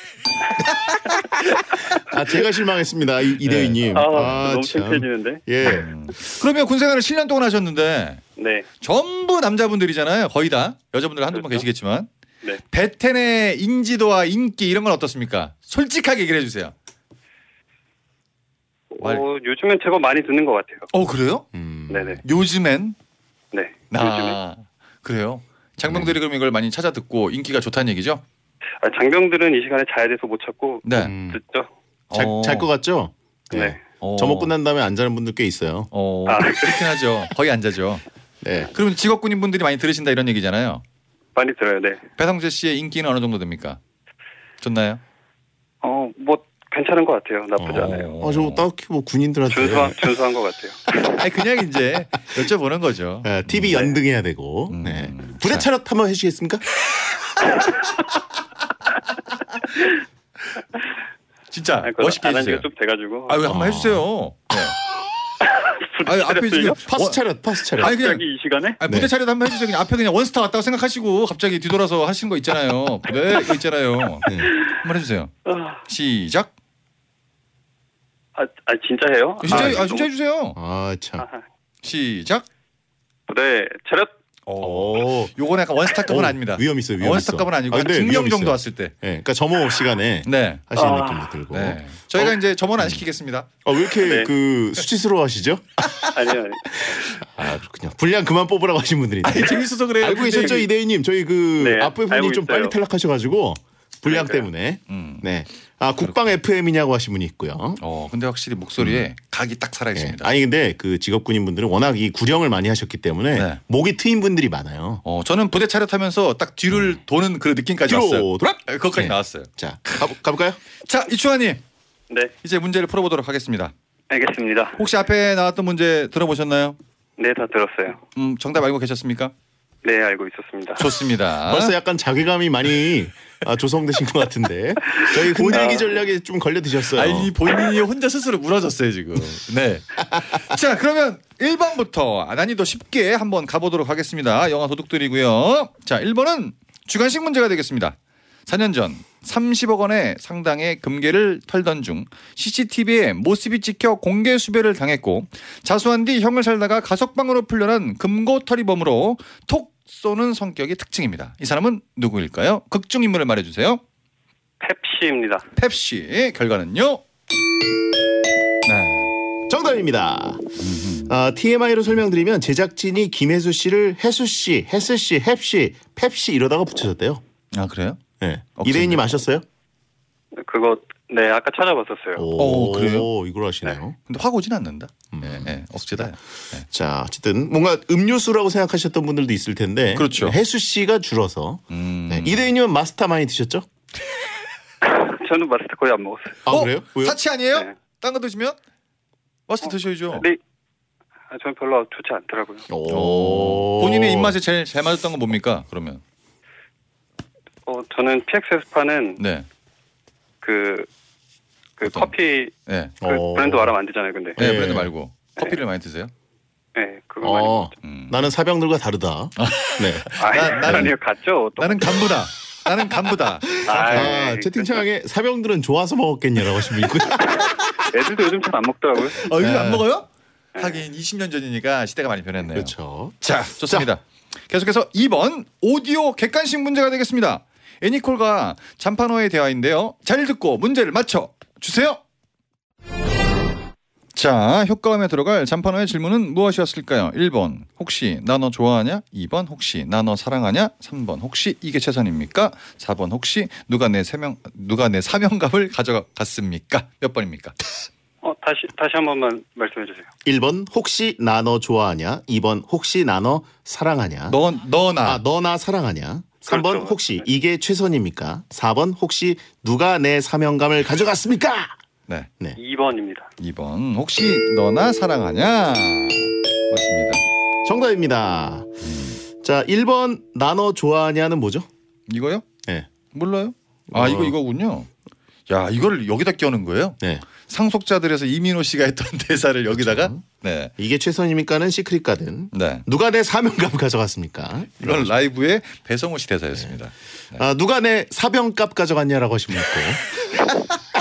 제가 실망했습니다. 이대휘님. 너무 참. 창피해지는데. 예. 그러면 군생활을 7년 동안 하셨는데 네. 전부 남자분들이잖아요. 거의 다. 여자분들 한두 분 그렇죠. 계시겠지만. 네. 베텐의 인지도와 인기 이런 건 어떻습니까? 솔직하게 얘기를 해주세요. 요즘엔 제법 많이 듣는 것 같아요. 그래요? 네네. 요즘엔? 네. 요즘에. 그래요? 장병들이 그럼 이걸 많이 찾아 듣고 인기가 좋다는 얘기죠? 장병들은 이 시간에 자야 돼서 못 찾고 네. 듣죠. 잘 것 같죠? 네. 점호 끝난 다음에 안 자는 분들 꽤 있어요. 그렇긴 하죠. 거의 안 자죠. 네. 그러면 직업군인 분들이 많이 들으신다 이런 얘기잖아요. 많이 들어요. 네. 배성재 씨의 인기는 어느 정도 됩니까? 좋나요? 뭐 괜찮은 것 같아요. 나쁘지 않아요. 저 딱히 뭐 군인들한테 준수한 것 같아요. 아니 그냥 이제 여쭤보는 거죠. TV 연등해야 되고. 네. 부대 차렷 한번 해주시겠습니까? 진짜 멋있게 해주세요. 좀 돼가지고. 아유 한번 해주세요. 네. 아유 앞에 지금 파스 차렷. 아니 그냥 이 시간에? 부대 네. 차렷 한번 해주세요. 그냥 앞에 그냥 원스타 왔다고 생각하시고 갑자기 뒤돌아서 하신 거 있잖아요. 부대 이거 있잖아요. 네. 한번 해주세요. 시작. 진짜 해요? 진짜 해주세요. 참. 시작. 부대 차렷. 요거는 약간 원스타급은 아닙니다. 위험 있어요. 원스타급은 아니고 중령 정도 왔을 때. 네, 그러니까 점호 시간에 네. 하시는 느낌도 들고. 네. 저희가 이제 점호는 안 시키겠습니다. 왜 이렇게 그 수치스러워하시죠? 아니요. 그렇군요. 분량 그만 뽑으라고 하신 분들이. 재밌어서 그래요. 알고 계셨죠, 이대희님? 저희 네, 앞부에 분이 좀 빨리 탈락하셔가지고 분량 때문에. 네. 국방 FM이냐고 하신 분이 있고요. 근데 확실히 목소리에 각이 딱 살아 있습니다. 네. 아니 근데 그 직업군인 분들은 워낙 이 구령을 많이 하셨기 때문에 네. 목이 트인 분들이 많아요. 저는 부대 차렷하면서 딱 뒤를 도는 그 느낌까지 왔어요. 돌아. 그것까지 네. 나왔어요. 자, 가볼까요? 자, 이충환님. 네. 이제 문제를 풀어보도록 하겠습니다. 알겠습니다. 혹시 앞에 나왔던 문제 들어보셨나요? 네, 다 들었어요. 정답 알고 계셨습니까? 네, 알고 있었습니다. 좋습니다. 벌써 약간 자괴감이 많이 조성되신 것 같은데 저희 흔들기 전략에 좀 걸려 드셨어요. 아니 본인이 혼자 스스로 무너졌어요 지금. 네. 자 그러면 1번부터 난이도 쉽게 한번 가보도록 하겠습니다. 영화 도둑들이고요. 자 1번은 주관식 문제가 되겠습니다. 4년 전 30억 원의 상당의 금괴를 털던 중 CCTV에 모습이 찍혀 공개 수배를 당했고 자수한 뒤 형을 살다가 가석방으로 풀려난 금고털이범으로 톡 쏘는 성격이 특징입니다. 이 사람은 누구일까요? 극중 인물을 말해주세요. 펩시입니다. 펩시. 결과는요? 네. 정답입니다. TMI로 설명드리면 제작진이 김혜수 씨를 혜수 씨, 혜스 씨, 햅씨, 펩시 이러다가 붙여줬대요. 아 그래요? 네. 이대희님 아셨어요? 그거 네 아까 찾아봤었어요. 그래요? 이걸 아시네요. 네. 근데 확 오진 않는다. 네, 억지다. 네. 자, 어쨌든 뭔가 음료수라고 생각하셨던 분들도 있을 텐데, 그렇죠. 혜수 씨가 줄어서. 네. 이대희님은 마스터 많이 드셨죠? 저는 마스터 거의 안 먹었어요. 그래요? 왜요? 사치 아니에요? 네. 딴 거 드시면 마스터 드셔야죠. 네. 저는 별로 좋지 않더라고요. 본인의 입맛에 제일 잘 맞았던 건 뭡니까? 그러면? 저는 PX 스파는 네. 그 커피 네. 브랜드 말하면 안 되잖아요, 근데. 네, 브랜드 말고 커피를 많이 드세요? 네, 그거 많이 먹죠. 나는 사병들과 다르다. 네. 아니요, 같죠. 나는 간부다. 나는 간부다. 채팅창에 사병들은 좋아서 먹었겠냐라고 하신 분 있고요. 애들도 요즘 잘 안 먹더라고요. 요즘 안 먹어요? 하긴 20년 전이니까 시대가 많이 변했네요. 그렇죠. 자, 좋습니다. 계속해서 2번 오디오 객관식 문제가 되겠습니다. 애니콜과 잠판호의 대화인데요. 잘 듣고 문제를 맞춰 주세요. 자, 효과음에 들어갈 잠판호의 질문은 무엇이었을까요? 1번 혹시 나 너 좋아하냐? 2번 혹시 나 너 사랑하냐? 3번 혹시 이게 최선입니까? 4번 혹시 누가 내 사명감을 가져갔습니까? 몇 번입니까? 다시 한 번만 말씀해 주세요. 1번 혹시 나 너 좋아하냐? 2번 혹시 나 너 사랑하냐? 너나 사랑하냐? 3번 그렇죠. 혹시 이게 최선입니까? 4번 혹시 누가 내 사명감을 가져갔습니까? 네. 2번입니다. 2번 혹시 너나 사랑하냐? 맞습니다. 정답입니다. 자, 1번 나 너 좋아하냐는 뭐죠? 이거요? 네. 몰라요? 이거군요. 야, 이걸 여기다 껴는 거예요? 네. 상속자들에서 이민호 씨가 했던 대사를 여기다가 그렇죠. 네. 이게 최선입니까는 시크릿 가든. 네. 누가 내 사명감 가져갔습니까? 이건 라이브의 배성우 씨 대사였습니다. 네. 누가 내 사병값 가져갔냐라고 하시면 있고.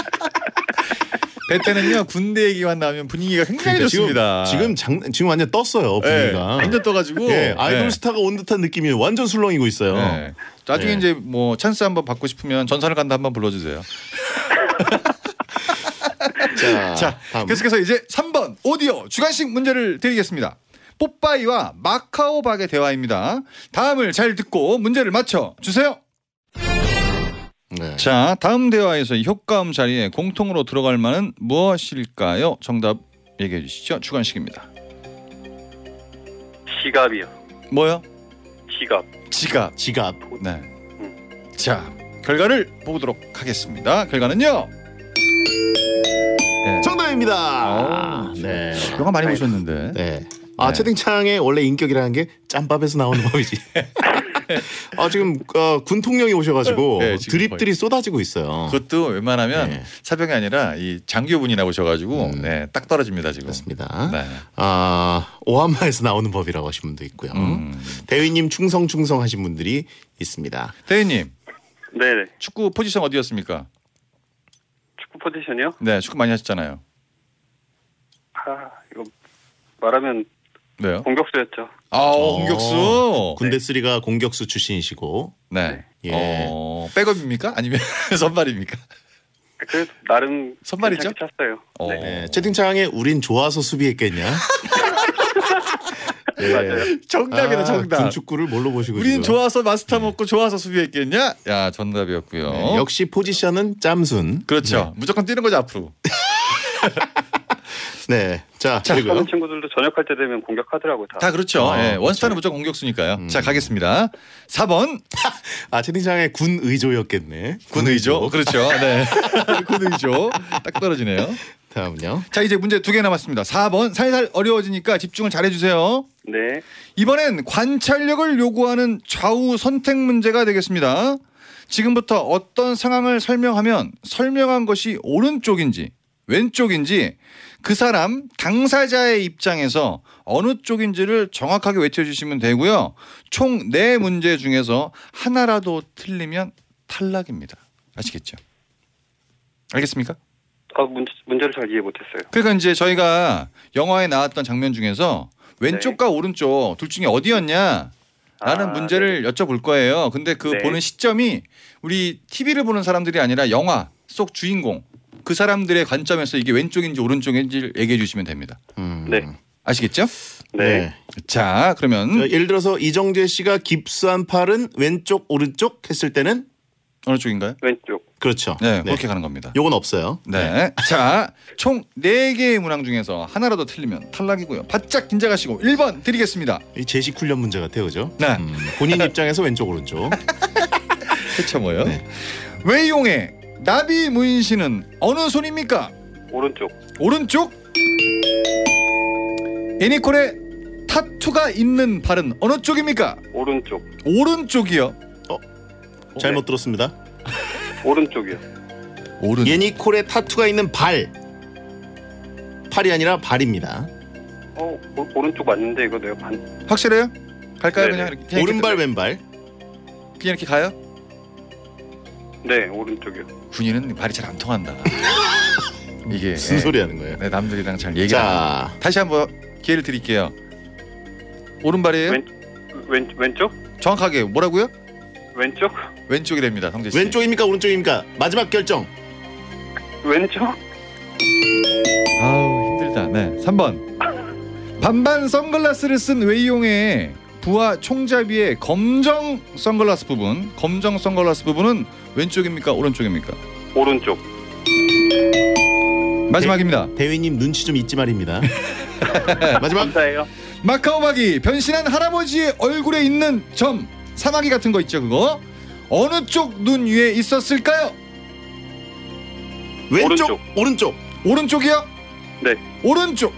배 때는요 군대 얘기만 나오면 분위기가 굉장히 좋습니다. 지금 완전 떴어요 분위기가. 네, 완전 떠가지고 아이돌 스타가 온 듯한 느낌이 완전 술렁이고 있어요. 네. 나중에 이제 뭐 찬스 한번 받고 싶으면 전설을 간다 한번 불러주세요. 자, 계속해서 이제 3번 오디오 주관식 문제를 드리겠습니다. 뽀빠이와 마카오박의 대화입니다. 다음을 잘 듣고 문제를 맞춰 주세요. 네. 자, 다음 대화에서 이 효과음 자리에 공통으로 들어갈 만은 무엇일까요? 정답 얘기해 주시죠. 주관식입니다. 지갑이요. 뭐요? 지갑. 네. 자, 결과를 보도록 하겠습니다. 결과는요. 네. 정답입니다. 네. 영화 많이 보셨는데. 네. 채팅창에 원래 인격이라는 게 짬밥에서 나오는 법이지. 지금 군통령이 오셔가지고 네, 지금 드립들이 쏟아지고 있어요. 그것도 웬만하면 네. 사병이 아니라 이 장교분이 나오셔가지고 네, 딱 떨어집니다 지금. 그렇습니다. 네. 오한마에서 나오는 법이라고 하신 분도 있고요. 대위님 충성 하신 분들이 있습니다. 대위님. 네네. 축구 포지션 어디였습니까? 축구 포지션이요? 네, 축구 많이 하셨잖아요. 이거 말하면 왜요? 공격수였죠. 공격수. 군대 3가 공격수 출신이시고. 네. 예. 백업입니까? 아니면 선발입니까? 그래도 나름 선발이죠? 괜찮게 찼어요. 네. 네. 채팅창에 우린 좋아서 수비했겠냐? 예. 맞아요. 정답이다 정답. 군축구를 뭘로 보시고 우린 지금? 좋아서 마스터 먹고 좋아서 수비했겠냐? 야 정답이었고요. 네, 역시 포지션은 짬순. 그렇죠. 무조건 뛰는 거죠 앞으로. 네. 자, 그리고 하는 친구들도 전역할 때 되면 공격하더라고요. 다. 다 그렇죠. 아, 예, 원스타는 무조건 공격수니까요. 자 가겠습니다. 4번 채팅창에 군의조였겠네. 군의조. 그렇죠. 네. 군의조. 딱 떨어지네요. 다음은요. 자 이제 문제 2개 남았습니다. 4번 살살 어려워지니까 집중을 잘해주세요. 네. 이번엔 관찰력을 요구하는 좌우 선택 문제가 되겠습니다. 지금부터 어떤 상황을 설명하면 설명한 것이 오른쪽인지 왼쪽인지 그 사람 당사자의 입장에서 어느 쪽인지를 정확하게 외쳐주시면 되고요. 총 4문제 중에서 하나라도 틀리면 탈락입니다. 아시겠죠? 알겠습니까? 문제를 잘 이해 못했어요. 그러니까 이제 저희가 영화에 나왔던 장면 중에서 왼쪽과 오른쪽 둘 중에 어디였냐 라는 문제를 여쭤볼 거예요. 근데 그 보는 시점이 우리 TV를 보는 사람들이 아니라 영화 속 주인공 그 사람들의 관점에서 이게 왼쪽인지 오른쪽인지 얘기해 주시면 됩니다. 네. 아시겠죠? 네. 자 그러면 예를 들어서 이정재 씨가 깁스한 팔은 왼쪽 오른쪽 했을 때는 어느 쪽인가요? 왼쪽. 그렇죠. 네, 그렇게 가는 겁니다. 요건 없어요. 네. 자, 총 4개의 문항 중에서 하나라도 틀리면 탈락이고요. 바짝 긴장하시고 1번 드리겠습니다. 이 제식 훈련 문제 같아요, 그죠? 네. 본인 입장에서 왼쪽 오른쪽. 그쵸 뭐요? 네. 외용의 나비 무인신은 어느 손입니까? 오른쪽. 오른쪽. 애니콜의 타투가 있는 발은 어느 쪽입니까? 오른쪽. 오른쪽이요. 잘못 들었습니다. 오른쪽이요. 예니콜의 타투가 있는 발. 팔이 아니라 발입니다. 오른쪽 맞는데 이거 내가 반. 확실해요? 갈까요? 네네. 그냥 이렇게 오른발 왼발. 그냥 이렇게 가요? 네, 오른쪽이요. 군인은 발이 잘 안 통한다. 이게 무슨 소리 하는 거예요? 네, 남들이랑 잘 얘기 안 해요. 다시 한번 기회를 드릴게요. 오른발이에요? 왼쪽? 정확하게 뭐라고요? 왼쪽? 왼쪽이랍니다, 성재 씨. 왼쪽입니까 오른쪽입니까? 마지막 결정. 왼쪽? 아우 힘들다. 네, 3번. 반반 선글라스를 쓴 웨이용의 부하 총잡이의 검정 선글라스 부분은 왼쪽입니까 오른쪽입니까? 오른쪽. 마지막입니다. 대위님 눈치 좀 잊지 말입니다. 마지막. 감사해요. 마카오박이 변신한 할아버지의 얼굴에 있는 점 사마귀 같은 거 있죠 그거 어느 쪽 눈 위에 있었을까요? 왼쪽 오른쪽. 오른쪽이요? 네. 오른쪽.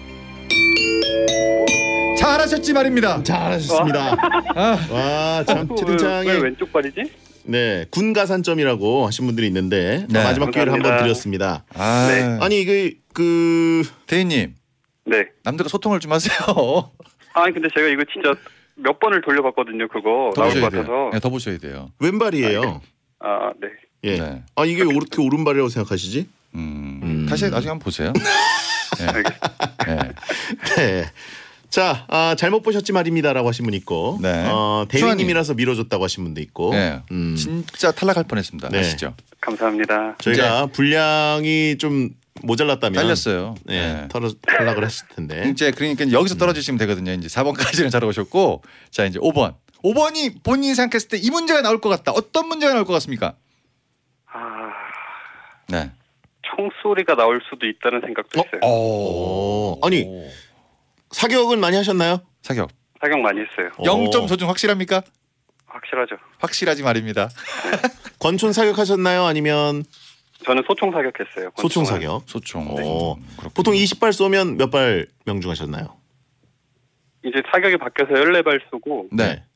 잘하셨지 말입니다. 잘하셨습니다. 와, 참 채팅창에 왜 왼쪽 발이지? 네, 군가산점이라고 하신 분들이 있는데 네. 마지막 기회를 감사합니다. 한번 드렸습니다. 네. 아니 그 대인님. 네. 남들과 소통을 좀 하세요. 아니 근데 제가 이거 진짜 몇 번을 돌려봤거든요. 그거 더 나올 것 보셔야 같아서. 돼요. 네, 더 보셔야 돼요. 왼발이에요. 네. 예. 네. 이게 어떻게 오른발이라고 생각하시지? 다시 나중에 한번 보세요. 네. 네. 네. 자, 잘못 보셨지 말입니다라고 하신 분 있고, 네. 대위님이라서 밀어줬다고 하신 분도 있고, 네. 진짜 탈락할 뻔했습니다. 네. 아시죠? 감사합니다. 저희가 분량이 좀 모자랐다면 딸렸어요. 네, 탈락을 했을 텐데. 이제 그러니까 여기서 떨어지시면 되거든요. 이제 4번까지는 잘 오셨고, 자 이제 5번. 5번이 본인이 생각했을 때 이 문제가 나올 것 같다. 어떤 문제가 나올 것 같습니까? 네. 총소리가 나올 수도 있다는 생각도 있어요. 아니 사격은 많이 하셨나요? 사격 많이 했어요. 0점 조준 확실합니까? 확실하죠. 확실하지 말입니다. 권총 사격하셨나요? 아니면 저는 소총 사격했어요. 소총 사격? 소총. 보통 20발 쏘면 몇 발 명중하셨나요? 이제 사격이 바뀌어서 14발 쏘고 네.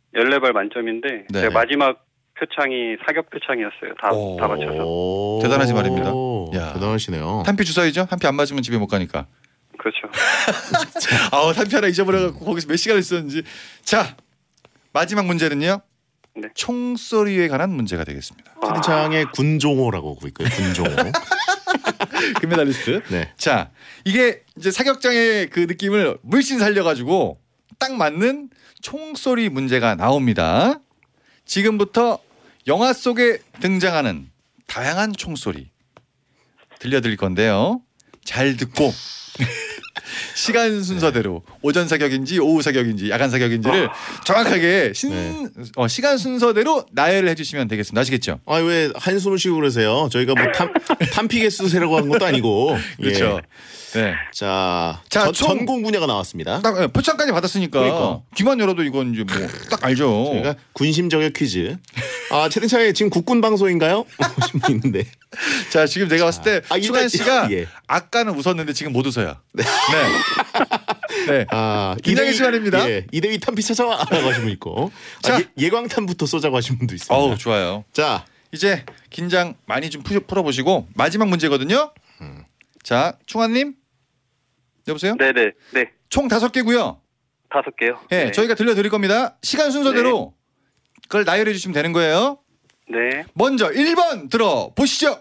14발 만점인데 네. 제가 마지막 표창이 사격 표창이었어요. 다 맞춰서. 대단하지 말입니다. 야. 대단하시네요. 탄피 주사위죠? 한 피 안 맞으면 집에 못 가니까. 그렇죠. 아우 탄피 하나 잊어버려갖고 거기서 몇 시간을 있었는지. 자 마지막 문제는요. 네. 총소리에 관한 문제가 되겠습니다. 채팅창에 군종호라고 하고 있고요. 군종호. 금메달리스트. 네. 자 이게 이제 사격장의 그 느낌을 물씬 살려가지고 딱 맞는 총소리 문제가 나옵니다. 지금부터 영화 속에 등장하는 다양한 총소리 들려드릴 건데요. 잘 듣고 시간 순서대로 오전 사격인지 오후 사격인지 야간 사격인지를 정확하게 시간 순서대로 나열을 해주시면 되겠습니다. 아시겠죠? 아, 왜 한숨을 쉬고 그러세요? 저희가 뭐 탄피 개수 세라고 하는 것도 아니고. 그렇죠. 예. 네. 자, 자, 전공 분야가 나왔습니다. 딱 표창까지 받았으니까 그러니까. 귀만 열어도 이건 이제 뭐 딱 알죠. 저희가 군심 저격 퀴즈. 아, 채팅창에 지금 국군 방송인가요? 하신 분 있는데. 자 지금 내가 봤을 때 수관 씨가 예. 아까는 웃었는데 지금 못 웃어요. 네. 네. 아, 긴장의 시간입니다. 예, 이대위 탄피 찾아와 라고 하신 분 있고. 자. 예광탄부터 쏘자고 하신 분도 있습니다. 어우 좋아요. 자, 이제 긴장 많이 좀 풀어보시고 마지막 문제거든요. 자 충환님 여보세요? 네네. 네. 총 5개고요. 5개요. 네, 저희가 들려드릴 겁니다. 시간 순서대로 그걸 나열해 주시면 되는 거예요. 네. 먼저 1번 들어보시죠.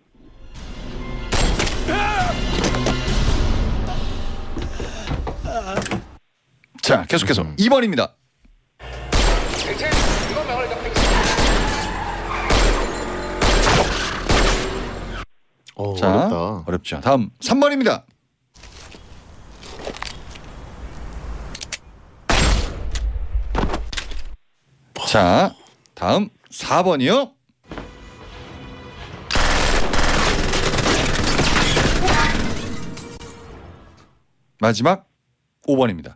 자 계속해서 2번입니다. 자 어렵다. 어렵죠. 다음 3번입니다. 자 다음 4번이요. 마지막 5번입니다.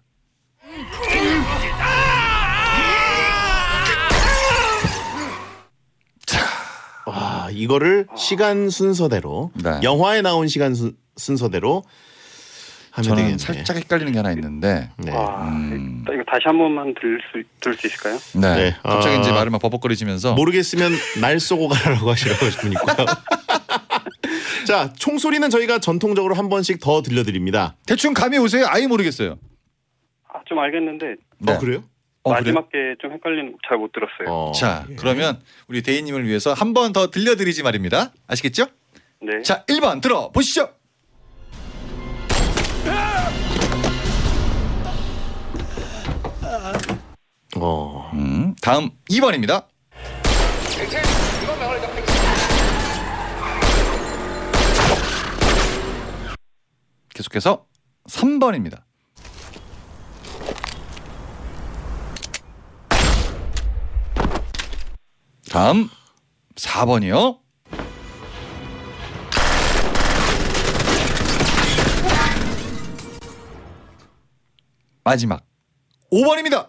와, 이거를 시간 순서대로 네. 영화에 나온 시간 순서대로 하면 저는 되겠네. 살짝 헷갈리는 게 하나 있는데 네. 이거 다시 한 번만 들을 수 있을까요? 네. 네. 갑자기 이제 말을 막 버벅거리시면서 모르겠으면 날 쏘고 가라고 하시라고 하신 분 있고요. 자, 총소리는 저희가 전통적으로 한 번씩 더 들려드립니다. 대충 감이 오세요? 아예 모르겠어요. 좀 알겠는데 네. 그래요? 마지막 게 좀 헷갈리는 잘 못 들었어요. 자 예. 그러면 우리 대인님을 위해서 한 번 더 들려드리지 말입니다. 아시겠죠? 네. 자 1번 들어보시죠. 다음 2번입니다. 계속해서 3번입니다. 다음 4번이요. 마지막 5번입니다.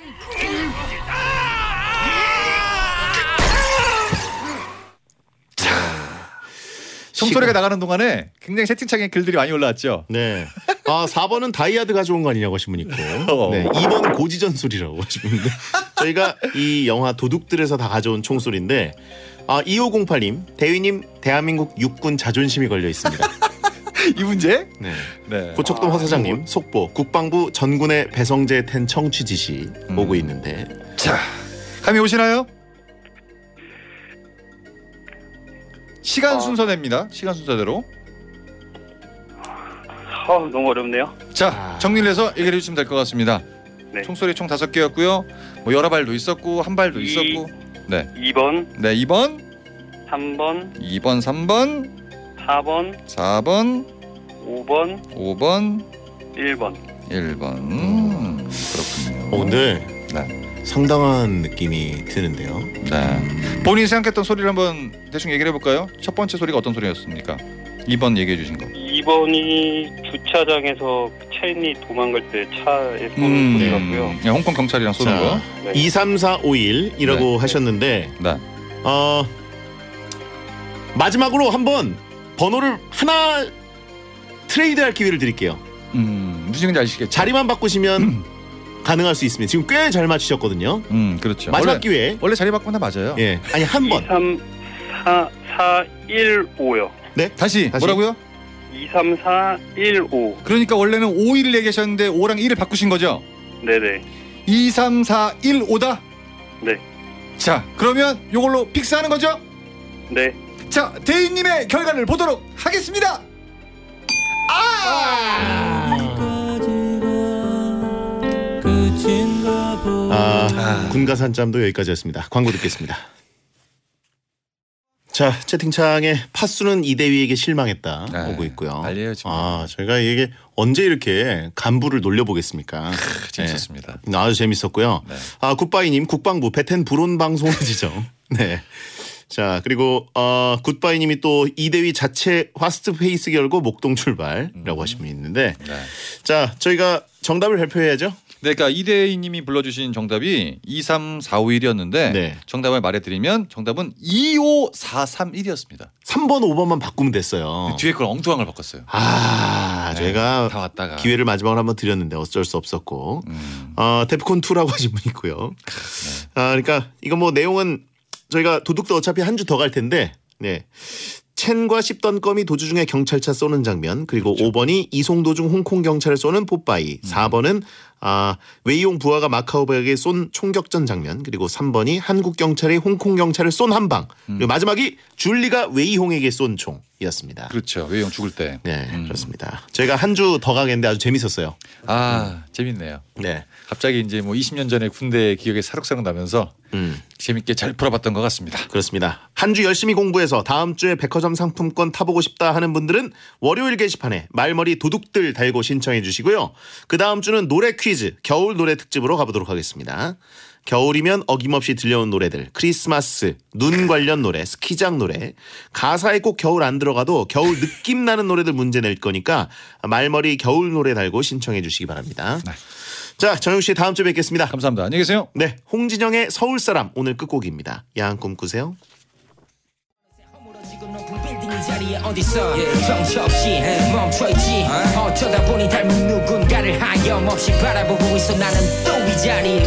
총소리가 나가는 동안에 굉장히 채팅창에 글들이 많이 올라왔죠. 네. 아, 4번은 다이아드 가져온 거 아니냐고 하신 분 있고. 네. 2번 고지전술이라고 하신 분인데. 저희가 이 영화 도둑들에서 다 가져온 총소리인데 2508님, 대위님 대한민국 육군 자존심이 걸려 있습니다. 이 문제? 네. 네. 고척동 허사장님, 속보 국방부 전군의 배성재 텐 청취 지시 오고 있는데. 자, 감이 오시나요? 시간 순서대입니다. 시간 순서대로. 너무 어렵네요. 자, 정리를 해서 얘기를 해주시면 될 것 같습니다. 네. 총소리 총 5개였고요. 뭐 여러 발도 있었고 한 발도 있었고. 네. 2번, 네, 2번, 3번, 2번, 3번, 4번, 4번, 5번, 5번, 1번. 1번. 그렇군요. 근데 네. 상당한 느낌이 드는데요. 네. 본인이 생각했던 소리를 한번 대충 얘기를 해볼까요? 첫 번째 소리가 어떤 소리였습니까? 2번 얘기해 주신 거. 2번이 주차장에서 차인이 도망갈 때 차에 쏘는 소리라고요. 네, 홍콩 경찰이랑 쏘는 거. 네. 23451이라고 네. 하셨는데 네. 마지막으로 한번 번호를 하나 트레이드할 기회를 드릴게요. 무슨 얘기인지 아시겠죠? 자리만 바꾸시면 가능할 수 있습니다. 지금 꽤 잘 맞추셨거든요. 그렇죠. 마지막 기회. 원래 자리 바꾸면 다 맞아요. 예, 아니 한 번. 2, 3, 4, 4, 1, 5요. 네, 다시 뭐라고요? 2, 3, 4, 1, 5. 그러니까 원래는 5, 1을 얘기하셨는데 5랑 1을 바꾸신 거죠? 네네. 2, 3, 4, 1, 5다? 네. 자, 그러면 이걸로 픽스하는 거죠? 네. 자, 대인님의 결과를 보도록 하겠습니다. 군가산짬도 여기까지였습니다. 광고 듣겠습니다. 자, 채팅창에 파수는 이대위에게 실망했다 오고 있고요. 알려요 지금. 저희가 이게 언제 이렇게 간부를 놀려보겠습니까? 재밌었습니다. 네. 아주 재밌었고요. 네. 굿바이님 국방부 베텐 불온 방송을 지정. 네. 자, 그리고 굿바이님이 또 이대위 자체 화스트 페이스 열고 목동 출발이라고 하신 분이 있는데, 네. 자, 저희가 정답을 발표해야죠. 네, 그러니까 이대희님이 불러주신 정답이 23451이었는데 네. 정답을 말해드리면 정답은 25431이었습니다. 3번, 5번만 바꾸면 됐어요. 뒤에 걸 엉뚱한 걸 바꿨어요. 네, 저희가 다 왔다가 기회를 마지막으로 한번 드렸는데 어쩔 수 없었고, 데프콘2라고 하신 분 있고요. 네. 그러니까 이거 뭐 내용은 저희가 도둑도 어차피 한 주 더 갈 텐데, 네. 첸과 씹던껌이 도주 중에 경찰차 쏘는 장면, 그리고 그렇죠. 5번이 이송도 중 홍콩 경찰을 쏘는 뽀빠이, 4번은 웨이용 부하가 마카오백에 쏜 총격전 장면, 그리고 3번이 한국 경찰이 홍콩 경찰을 쏜 한방, 그리고 마지막이 줄리가 웨이홍에게 쏜 총이었습니다. 그렇죠. 웨이용 죽을 때. 네, 그렇습니다. 저희가 한 주 더 가겠는데 아주 재밌었어요. 재밌네요. 네. 갑자기 이제 뭐 20년 전에 군대 기억이 사록사록 나면서 재밌게 잘 풀어봤던 것 같습니다. 그렇습니다. 한 주 열심히 공부해서 다음 주에 백화점 상품권 타보고 싶다 하는 분들은 월요일 게시판에 말머리 도둑들 달고 신청해 주시고요. 그 다음 주는 노래 퀴즈 겨울 노래 특집으로 가보도록 하겠습니다. 겨울이면 어김없이 들려온 노래들, 크리스마스, 눈 관련 노래, 스키장 노래, 가사에 꼭 겨울 안 들어가도 겨울 느낌 나는 노래들 문제 낼 거니까 말머리 겨울 노래 달고 신청해 주시기 바랍니다. 네. 자, 정용 씨 다음 주에 뵙겠습니다. 감사합니다. 안녕히 계세요. 네, 홍진영의 서울사람 오늘 끝곡입니다. 야한 꿈 꾸세요. 자리에 어디서 정처없이 멈춰있지 어쩌다 보니 닮은 누군가를 하염없이 바라보고 있어 나는 또 이 자리에